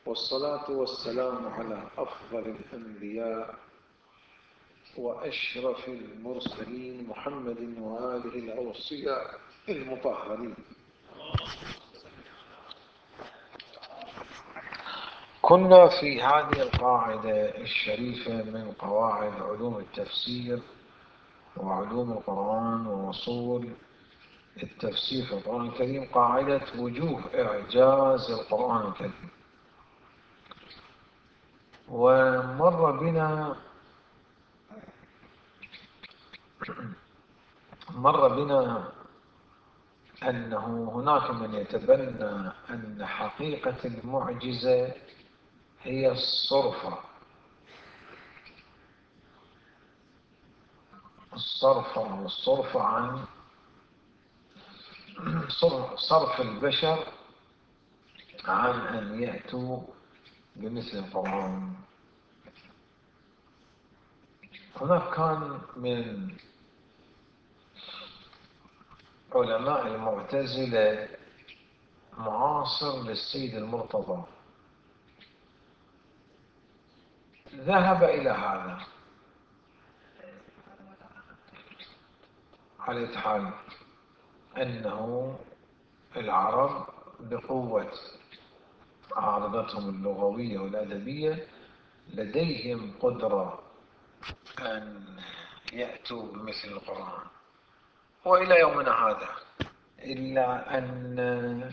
والصلاة والسلام على أفضل الأنبياء وأشرف المرسلين محمد وآله الأوصياء المطهرين. كنا في هذه القاعدة الشريفة من قواعد علوم التفسير وعلوم القرآن ووصول التفسير في القرآن الكريم، قاعدة وجوه إعجاز القرآن الكريم. ومر بنا أنه هناك من يتبنى أن حقيقة المعجزة هي الصرف عن صرف البشر عن أن يأتوا بمثل القرآن. هناك كان من علماء المعتزلة معاصر للسيد المرتضى ذهب إلى هذا على الحال أنه العرب بقوة عارضتهم اللغوية والأدبية لديهم قدرة أن يأتوا بمثل القرآن، وإلى يومنا هذا، إلا أن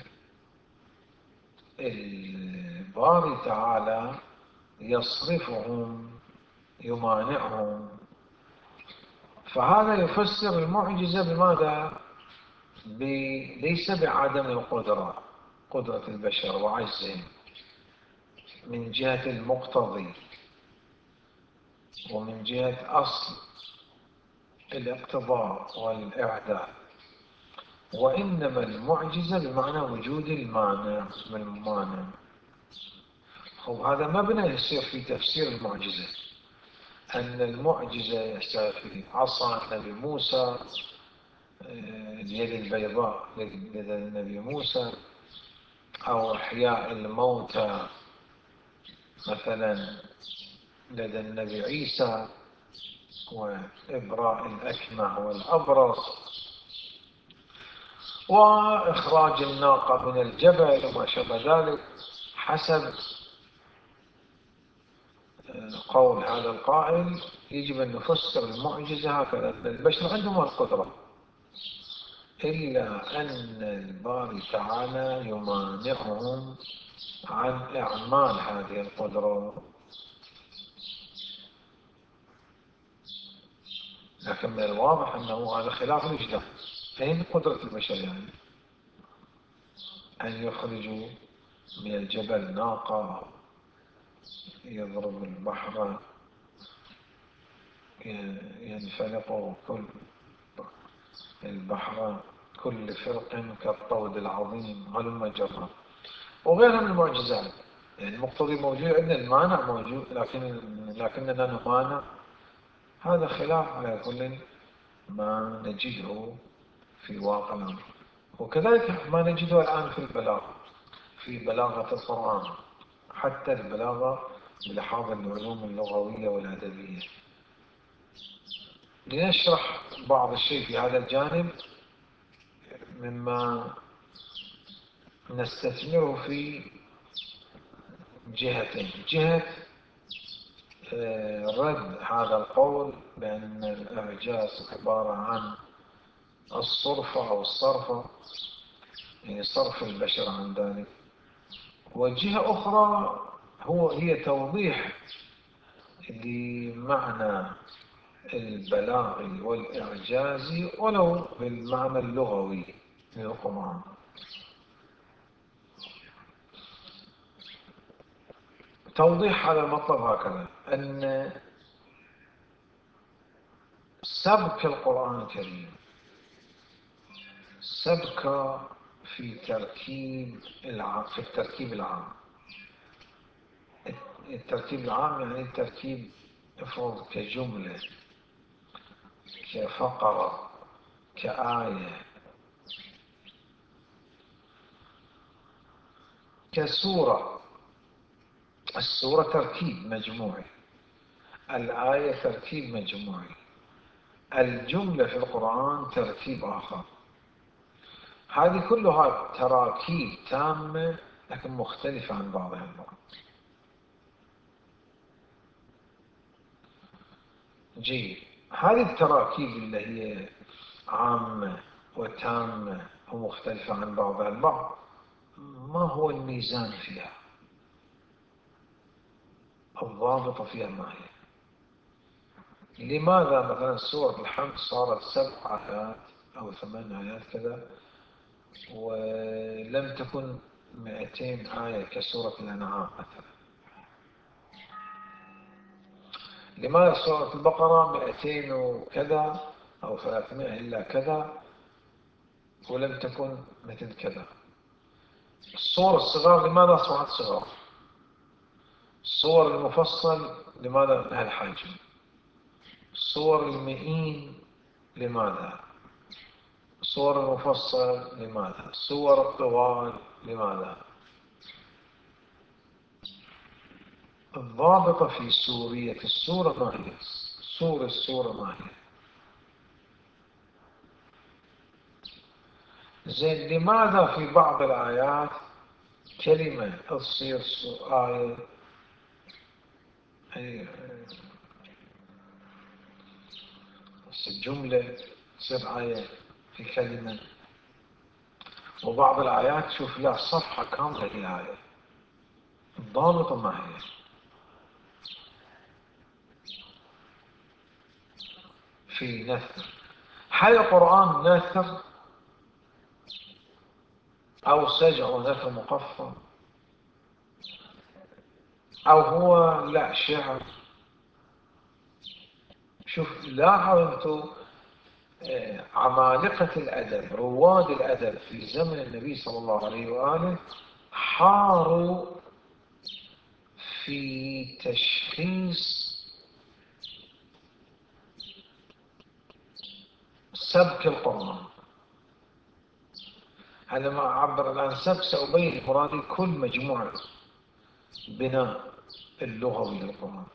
الباري تعالى يصرفهم يمانعهم. فهذا يفسر المعجزة بماذا؟ ليس بعدم القدرة، قدرة البشر وعجزهم من جهة المقتضي ومن جهة أصل الاقتضاء والإعداد، وإنما المعجزة بمعنى وجود المانع من المانع. هذا مبنى يصير في تفسير المعجزة، أن المعجزة في عصا النبي موسى، اليد البيضاء لدى النبي موسى، أو إحياء الموتى مثلا لدى النبي عيسى، وإبراء الأكمه والأبرص، وإخراج الناقة من الجبل وما شابه ذلك، حسب قول هذا القائل. يجب أن نفسر المعجزة هكذا، أن البشر عندهم القدرة، إلا أن الباري تعالى يمانعهم عن إعمال هذه القدرة. لكن من الواضح أنه هذا خلاف الإجتهاد. أين قدرة البشر يعني أن يخرجوا من الجبل ناقة، يضرب البحر ينفلق كل البحر كل فرق كالطود العظيم هلم جرا، وغيرها من المعجزات. يعني المقتضي موجود عندنا، المانع موجود، لكننا نمانع. هذا خلاف على كل ما نجده في واقع الأمر. وكذلك ما نجده الآن في البلاغة، في بلاغة القرآن، حتى البلاغة بلحاظ العلوم اللغوية والأدبية. لنشرح بعض الشيء في هذا الجانب مما نستثمره في جهتين: جهة رد هذا القول بأن الإعجاز عبارة عن الصرف أو الصرف، يعني صرف البشر عن ذلك، وجهة أخرى هي توضيح لمعنى البلاغي والإعجازي ولو بالمعنى اللغوي للقرآن. توضيح هذا المطلب هكذا: أن سبك القرآن الكريم سبك في التركيب العام. التركيب العام يعني تركيب افرض كجملة، كفقرة، كآية، كسورة. السورة ترتيب مجموعي، الآية ترتيب مجموعي، الجملة في القرآن ترتيب آخر. هذه كلها تراكيب تامة لكن مختلفة عن بعضها البعض. جيد، هذه التراكيب اللي هي عامة وتامة ومختلفة عن بعضها البعض، ما هو الميزان فيها؟ الضابط فيها ما هي؟ لماذا مثلا سورة الحمد صارت 7 آيات أو 8 آيات كذا، ولم تكن 200 آية كسورة الأنعام مثلا؟ لماذا سورة البقرة 200 وكذا أو 300 إلا كذا ولم تكن مثل كذا؟ الصور الصغار لماذا أصبحت صغار؟ الصور المفصل لماذا بهالحجم؟ الصور المئين لماذا؟ الصور المفصل لماذا؟ الصور الطوال لماذا؟ الضابطة في سورية السورة ما هي؟ سور السورة ما هي؟ زين، لماذا في بعض الآيات كلمة تصير آية، جملة تصير آية في كلمة، وبعض الآيات شوف لا صفحة كاملة هي آية؟ الضابطة ما هي؟ في نثر. هل القرآن نثر أو سجع ونثر مقفى، أو هو لا شعر؟ شوف لاحظوا أنتم عمالقة الأدب، رواد الأدب في زمن النبي صلى الله عليه وآله حاروا في تشخيص سبك القرآن. أنا ما أعبر الآن سبك، سأبين مرادي كل مجموعة بناء اللغوي للقرآن.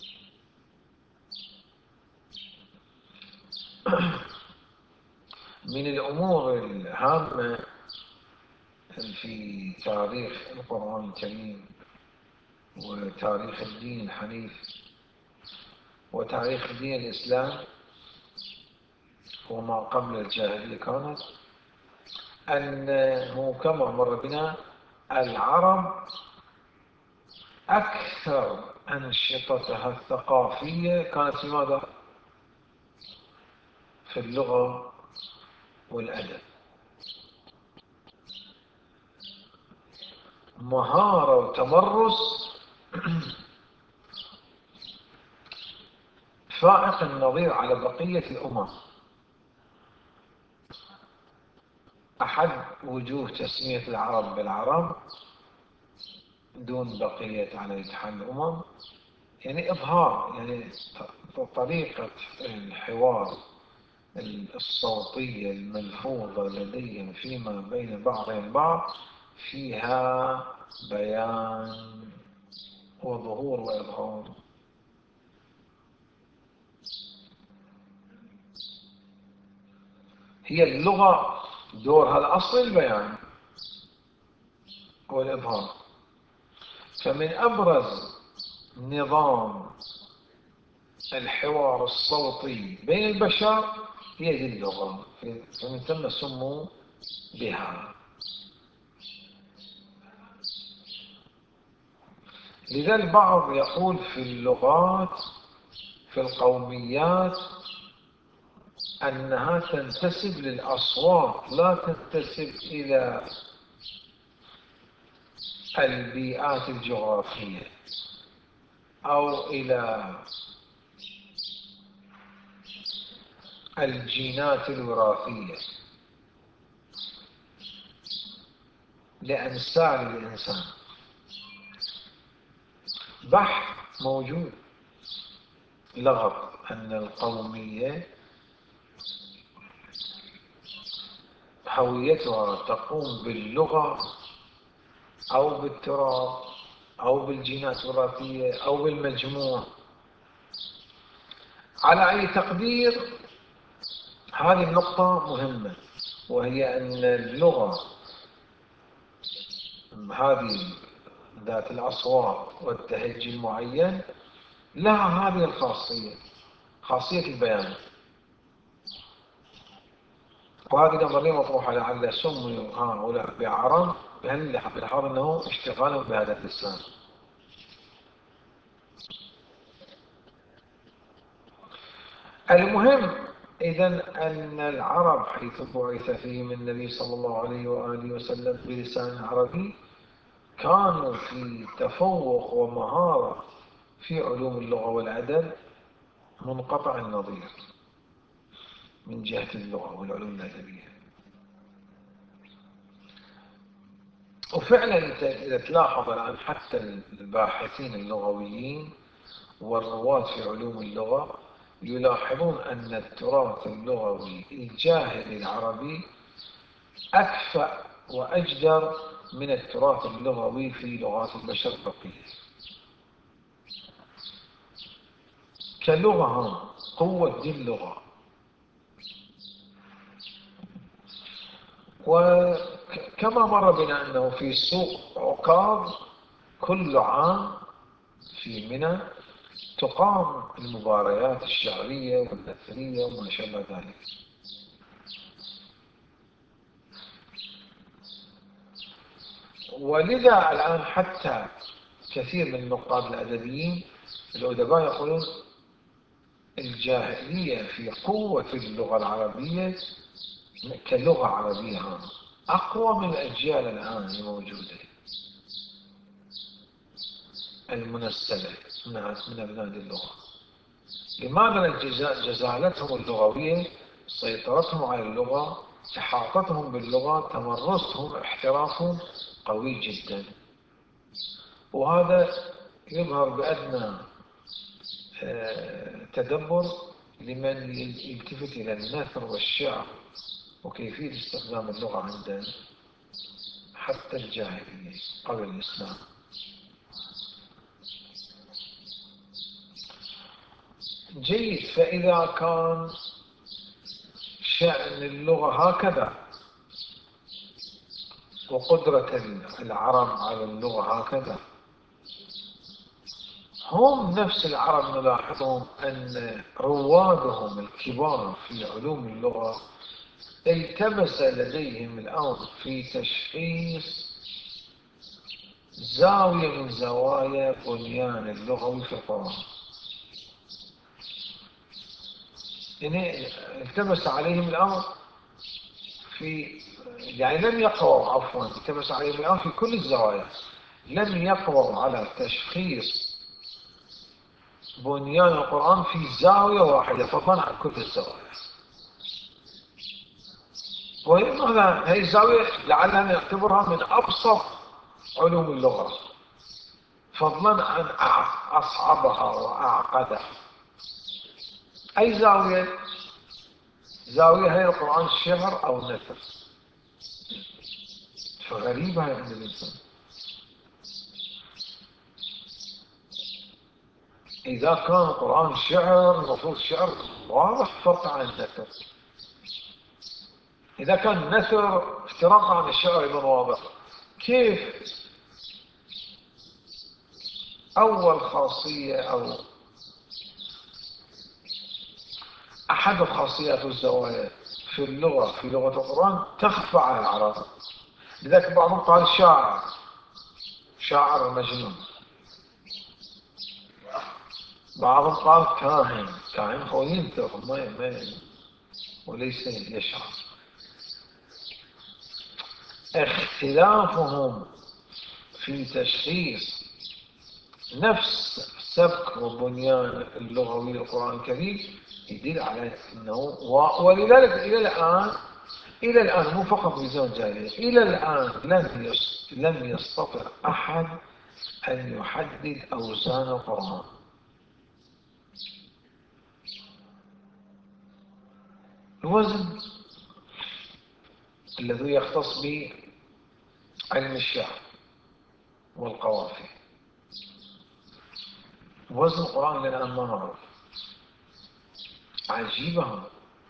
من الأمور الهامة في تاريخ القرآن الكريم وتاريخ الدين الحنيف وتاريخ دين الإسلام وما قبل الجاهلية كانت أنه كما مر بنا العرب أكثر أنشطتها الثقافية كانت في ماذا؟ في اللغة والأدب. مهارة وتمرس فائق النظير على بقية الأمم. أحد وجوه تسمية العرب بالعرب دون بقية على اتحاد الأمم يعني إظهار، يعني طريقة الحوار الصوتية الملفوظة لديهم فيما بين بعضهم البعض فيها بيان وظهور وإظهار. هي اللغة دورها الأصلي البيان والإظهار. فمن أبرز نظام الحوار الصوتي بين البشر هي دي اللغة، فمن ثم سموا بها. لذا البعض يقول في اللغات في القوميات أنها تنتسب للأصوات لا تنتسب إلى البيئات الجغرافية أو إلى الجينات الوراثية لأنساب الإنسان. بحث موجود لغط أن القومية هويتها تقوم باللغة أو بالتراث أو بالجينات الوراثية أو بالمجموع. على أي تقدير هذه النقطة مهمة، وهي أن اللغة هذه ذات الأصوات والتهجي المعين لها هذه الخاصية، خاصية البيان. وهذه نظرية مطروحة لعل سموا هؤلاء بعرب بحال أنه اشتغالهم بهذا اللسان. المهم إذن أن العرب حيث بعث فيهم النبي صلى الله عليه وآله وسلم بلسان عربي كانوا في تفوق ومهارة في علوم اللغة والأدب منقطع النظير من جهة اللغة والعلوم الأدبية. وفعلا إذا تلاحظ الآن حتى الباحثين اللغويين والرواد في علوم اللغة يلاحظون أن التراث اللغوي الجاهلي العربي أكفأ وأجدر من التراث اللغوي في لغات البشر البقية كلغة، قوة دي اللغة. وكما مر بنا أنه في سوق عكاظ كل عام في منى تقام المباريات الشعرية والنثرية وما شابه ذلك. ولذا الآن حتى كثير من النقاد الأدبيين الأدباء يقولون الجاهلية في قوة اللغة العربية كلغة عربية أقوى من الأجيال الآن الموجودة المنسلة من أبناء اللغة. لماذا جزالتهم اللغوية، سيطرتهم على اللغة، إحاطتهم باللغة، تمرسهم، احترافهم قوي جدا. وهذا يظهر بأدنى تدبر لمن يلتفت إلى النثر والشعر وكيفية استخدام اللغة عند حتى الجاهلية قبل الإسلام. جيد. فإذا كان شأن اللغة هكذا وقدرة العرب على اللغة هكذا، هم نفس العرب نلاحظهم أن روادهم الكبار في علوم اللغة التبس لديهم الأمر في تشخيص زاوية من زوايا بنيان اللغوي في القرآن. يعني التبس عليهم الأمر لم يقووا، عفوا، التبس عليهم الأمر في كل الزوايا، لم يقووا على تشخيص بنيان القرآن في زاوية واحدة فضلا عن كل الزوايا. وهي الزاوية لعلنا نعتبرها من أبسط علوم اللغة فضلا عن أصعبها وأعقدها. أي زاوية؟ زاوية هي القرآن الشعر أو النثر. فغريبة عند الإنسان إذا كان القرآن شعر المفروض شعر واضح فرق عن النثر. إذا كان النثر افتراق عن الشعر أيضا واضح. كيف أول خاصية أو أحد خاصيات الزوايا في لغة القرآن تخفى على العرب؟ لذلك بعضهم قال شاعر مجنون، بعضهم قال كاهن هو ينطق وليس يشعر. اختلافهم في تشخيص نفس سبك وبنيان اللغوي للقرآن الكريم يدل على أنه ولذلك إلى الآن مو فقط في زمن الجاهلية، إلى الآن لم يستطع أحد أن يحدد أوزان القرآن. الوزن الذي يختص بعلم الشعر والقوافي وزن القرآن للآن ما نعرف. عجيبة هذا.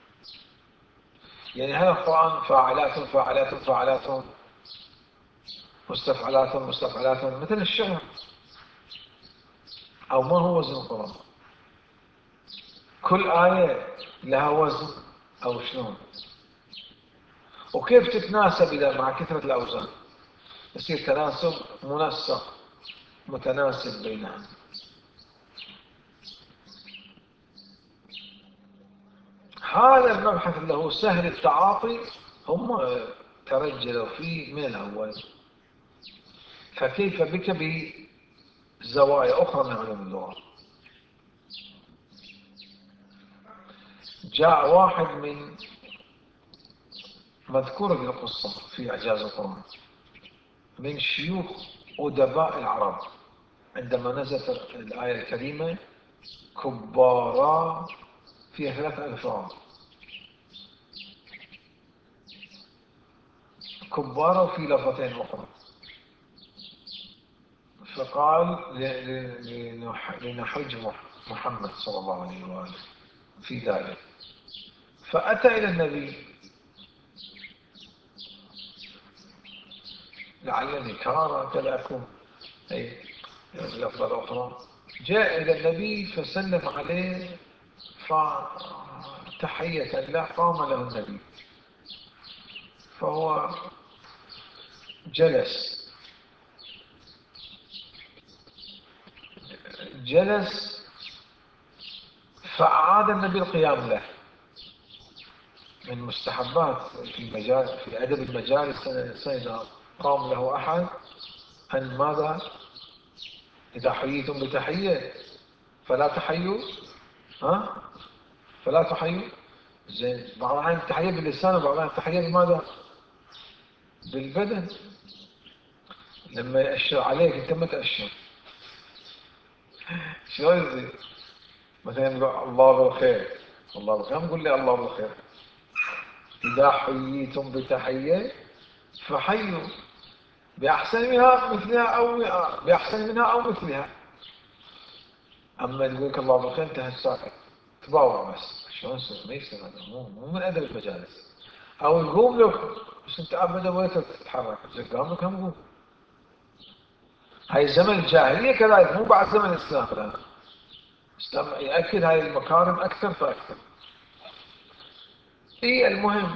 يعني هل القرآن فاعلات فاعلات فاعلات، مستفعلات مستفعلات، مثل الشعر، أو ما هو وزن القرآن؟ كل آية لها وزن أو شلون؟ وكيف تتناسب إذا مع كثرة الأوزان؟ يصير تناسب منسق متناسب بينها. هذا المبحث اللي هو سهل التعاطي هم ترجلوا فيه من الأول. فكيف بك بزوايا أخرى من علوم اللغة؟ جاء واحد من مذكور في القصة في إعجاز القرآن من شيوخ أدباء العرب عندما نزلت الآية الكريمة كبارا فيها 3 ألفاظ، كبارا وفي لفظتين أخرى، فقال لنحج محمد صلى الله عليه وآله في ذلك. فأتى إلى النبي لعلني كارا كذا أكون أي اللفظة الأخرى. جاء إلى النبي فسلم عليه فتحية له، قام له النبي فهو جلس فأعاد النبي القيام له. من مستحبات في أدب المجالس إذا قام له أحد أن ماذا؟ إذا حييتم بتحية فلا تحيوا، ها؟ فلا تحيوا. زين، بعض الأحيان التحية باللسان وبعض الأحيان التحية بماذا؟ بالبدن. لما يأشر عليك أنت ما تأشر. شلون يصير؟ مثلا يقول الله بالخير، الله بالخير، ما تقول لي الله بالخير. إذا حييتم بتحية فحيوا بأحسن منها مثلها أو بأحسن منها أو مثلها. أما يقول لك الله بالخير أنت هالساكت تباوع بس. شلون يصير؟ ما يصير هذا، مو من أدب المجالس. أو يقوم لك بس أنت أبدا ولا تتحرك، قام لك هم قوم. هاي زمن الجاهلية كذلك، مو بعد زمن الإسلام. الآن الإسلام يأكد هاي المكارم أكثر فأكثر. إيه المهم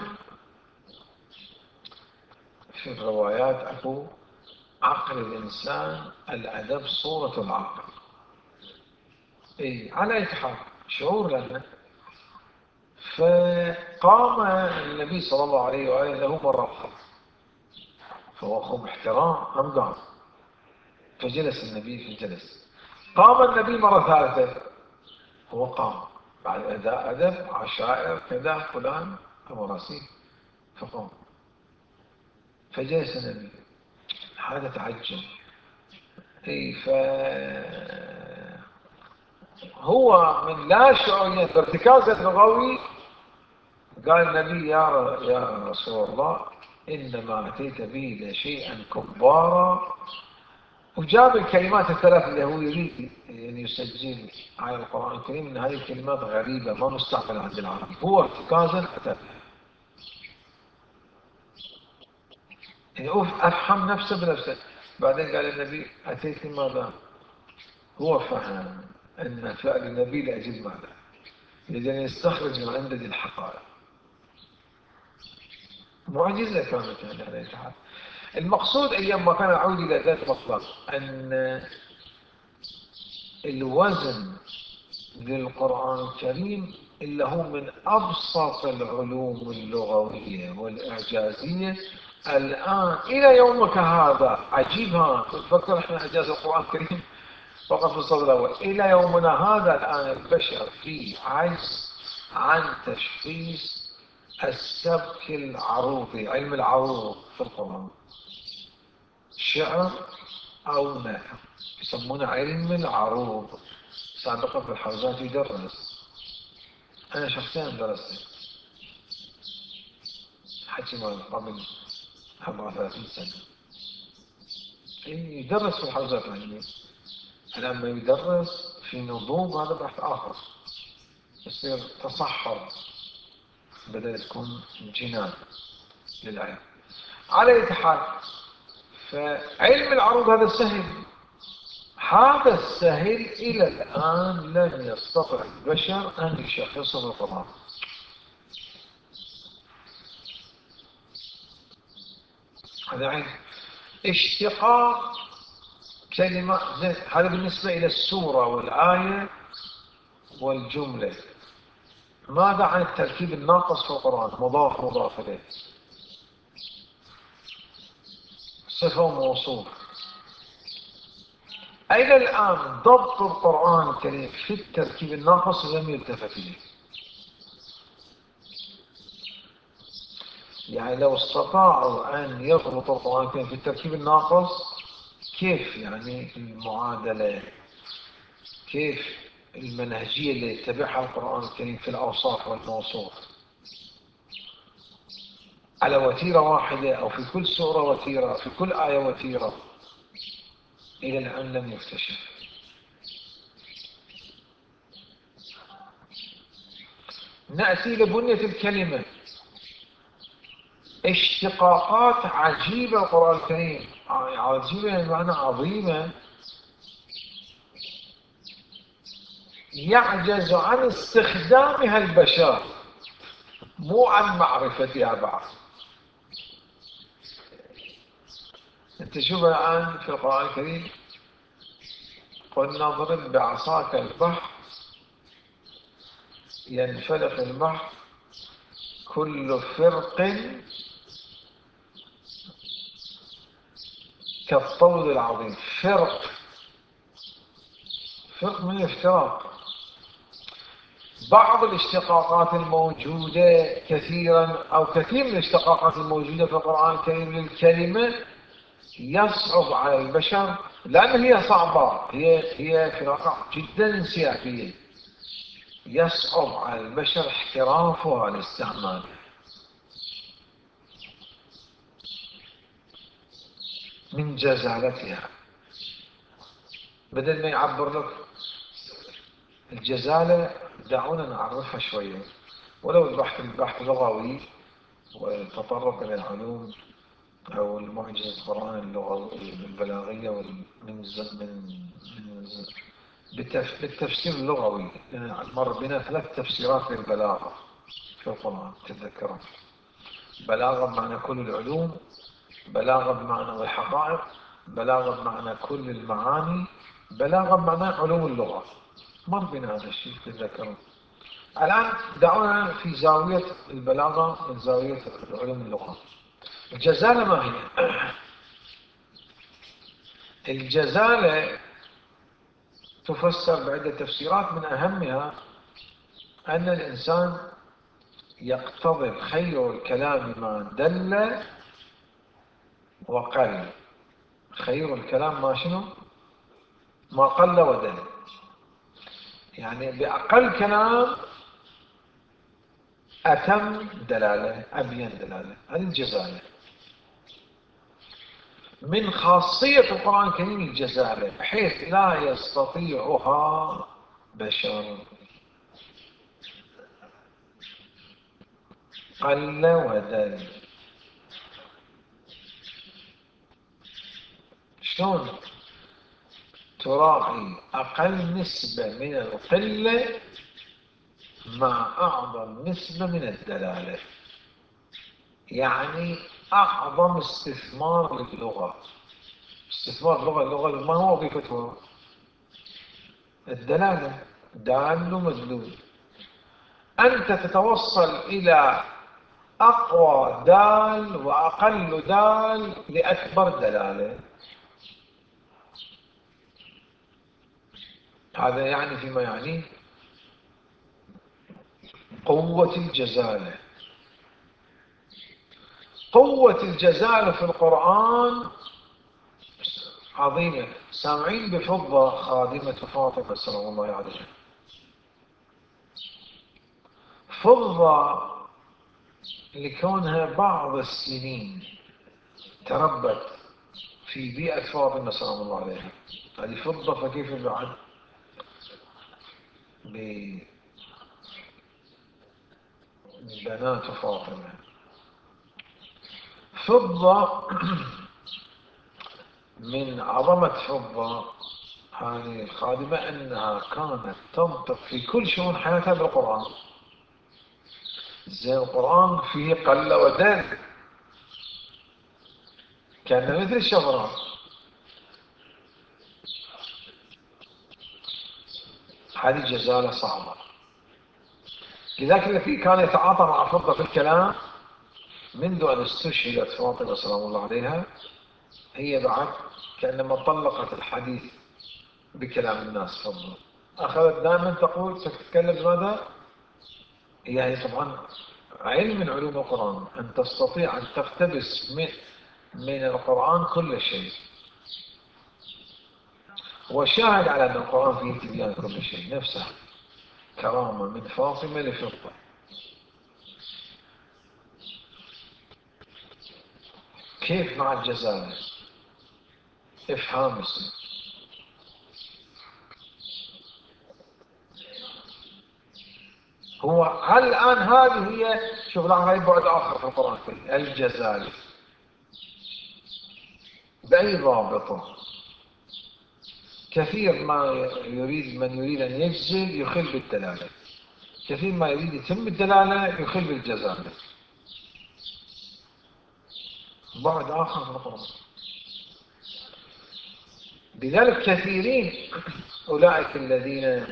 في الروايات أكو عقل الإنسان، الأدب صورة العقل. إيه على أي حال شعور لنا. فقام النبي صلى الله عليه وآله له مرة أخرى، فهو أخو باحترام قام قام، فجلس النبي في جلس. قام النبي مرة ثالثة، هو قام بعد أداء أدب عشائر كذا فلان أبو راسي، فقام فجلس النبي. هذا تعجب. اي هو من لا شعوريا بارتكاز اللغوي قال النبي يا رسول الله انما اتيت به لشيئا كبارا، وجاب الكلمات الثلاث اللي هو يريد يعني يسجل على القران الكريم ان هذه الكلمات غريبه ما مستعمله عند العرب، هو ارتكازا اتى يعني افهم نفسه بنفسه. بعدين قال النبي اتيت ماذا؟ هو فهم ان فعل النبي لاجل ماذا؟ لأن يستخرج من عنده الحقائق. معجزة كانت يعني عليه الحال. المقصود أيام ما كان أعود إلى ذات مطلق أن الوزن للقرآن الكريم إلا هو من أبسط العلوم اللغوية والإعجازية الآن إلى يومك هذا. عجيبها تفكر إحنا إعجاز القرآن الكريم فقط في الصف الأول. إلى يومنا هذا الآن البشر في عجز عن تشخيص السبك العروضي، علم العروض في القرآن، شعر أو نثر، يسمونه علم العروض. سابقا في الحوزات يدرس، أنا شخصيا درست حكي قبل 34 سنة، يدرس في الحوزات العلمية. لما يدرس في نضوج هذا بحث آخر، يصير تصحر بدل تكون جنان للعلم. على أي حال، فعلم العروض هذا سهل، هذا السهل إلى الآن لم يستطع البشر أن يشخصه بالقرآن. هذا عين اشتقاق كلمة، هذا بالنسبة إلى السورة والآية والجملة. ماذا عن التركيب الناقص في القرآن؟ مضاف مضاف إليه، صفة وموصوف. إلى الآن ضبط القرآن الكريم في التركيب الناقص لم يلتفت إليه. يعني لو استطاعوا أن يضبطوا القرآن الكريم في التركيب الناقص، كيف يعني المعادلة، كيف المنهجية اللي يتبعها القرآن الكريم في الأوصاف والموصوف على وتيرة واحدة، أو في كل سورة وتيرة، في كل آية وتيرة، إلى الآن لم يكتشف. نأتي لبنية الكلمة، اشتقاقات عجيبة القرآن الكريم، عجيبة يعني معنى عظيمة، يعجز عن استخدامها البشر، مو عن معرفتها بعد. انت شوف الآن في القرآن الكريم، قلنا اضرب بعصاك البحر ينفلق البحر كل فرق كالطود العظيم. فرق، فرق من الافتراق. بعض الاشتقاقات الموجودة كثيرا، أو كثير من الاشتقاقات الموجودة في القرآن الكريم للكلمة يصعب على البشر، لأن هي صعبة، هي في الواقع جدا انسيابية، يصعب على البشر احترافها لاستعمالها. من جزالتها، بدل ما يعبر لك الجزالة، دعونا نعرفها شوية، ولو البحث لغوي والتطرق إلى العلوم أو المعجزة القرآن اللغوية البلاغية بالتفسير اللغوي. مر بنا 3 تفسيرات للبلاغة في القرآن تتذكرون: بلاغة بمعنى كل العلوم، بلاغة بمعنى الحقائق، بلاغة بمعنى كل المعاني، بلاغة بمعنى علوم اللغة. مر بنا هذا الشيء تتذكرون. الآن دعونا في زاوية البلاغة من زاوية علوم اللغة. الجزالة ما هي؟ الجزالة تفسر بعدة تفسيرات، من أهمها أن الإنسان يقتضب خير الكلام ما دل وقل. خير الكلام ما شنو؟ ما قل ودل. يعني بأقل كلام أتم دلالة، أبين دلالة. هذه الجزالة. من خاصية القرآن الكريم الجزالة، بحيث لا يستطيعها بشر. قل ودل. شلون تراعي أقل نسبة من القلة مع أعظم نسبة من الدلالة؟ يعني أعظم استثمار للغة. استثمار اللغة ما هو وظيفتها؟ الدلالة، دال ومدلول. أنت تتوصل إلى أقوى دال وأقل دال لأكبر دلالة. هذا يعني فيما يعني قوة الجزالة. قوة الجزالة في القرآن عظيمة. سامعين بفضة خادمة فاطمة سلام الله عليها. فضة لكونها بعض السنين تربت في بيئة فاطمة سلام الله عليها، هذه فضة، فكيف بعد ببنات فاطمة؟ فضة من عظمة فضة هذه الخادمة أنها كانت تنطق في كل شؤون حياتها بالقرآن. زي القرآن فيه قل ودل، كان مثل الشفرة. هذه جزالة صعبة. لذلك الذي كان يتعاطى مع فضة في الكلام منذ أن استشهدت فاطمة سلام الله عليها، هي بعد كأنما طلقت الحديث بكلام الناس. فضة أخذت دائما تقول تتكلم بماذا؟ يعني طبعا علم من علوم القرآن أن تستطيع أن تقتبس من القرآن كل شيء، وشاهد على أن القرآن فيه تبيان كل شيء. نفسه كرامة من فاطمة لفضة. كيف مع الجزائر؟ افهام اسمه. هل الآن هذه هي، شوف الآن هاي بعد آخر في القرآن كله، الجزائر بأي ضابطه؟ كثير ما يريد من يريد أن يجزل يخل بالدلالة، كثير ما يريد يتم الدلالة يخل بالجزالة. بعد آخر في القرآن. لذلك كثيرين أولئك الذين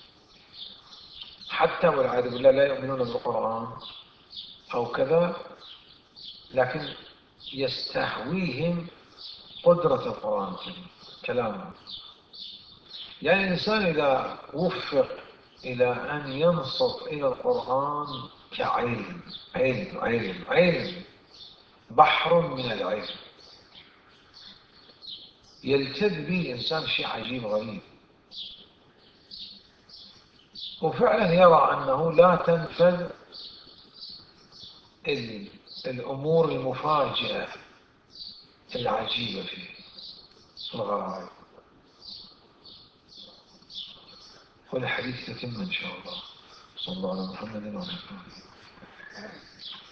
حتى والعياذ بالله لا يؤمنون بالقرآن أو كذا، لكن يستهويهم قدرة القرآن الكريم كلامه. يعني الإنسان إذا وفق إلى أن ينصت إلى القرآن كعلم، علم بحر من العلم، يلتذ به الإنسان شيء عجيب غريب، وفعلا يرى أنه لا تنفذ الأمور المفاجئة العجيبة فيه الغرائب. والحديث يتم إن شاء الله. صلى الله على محمد وعلى آله.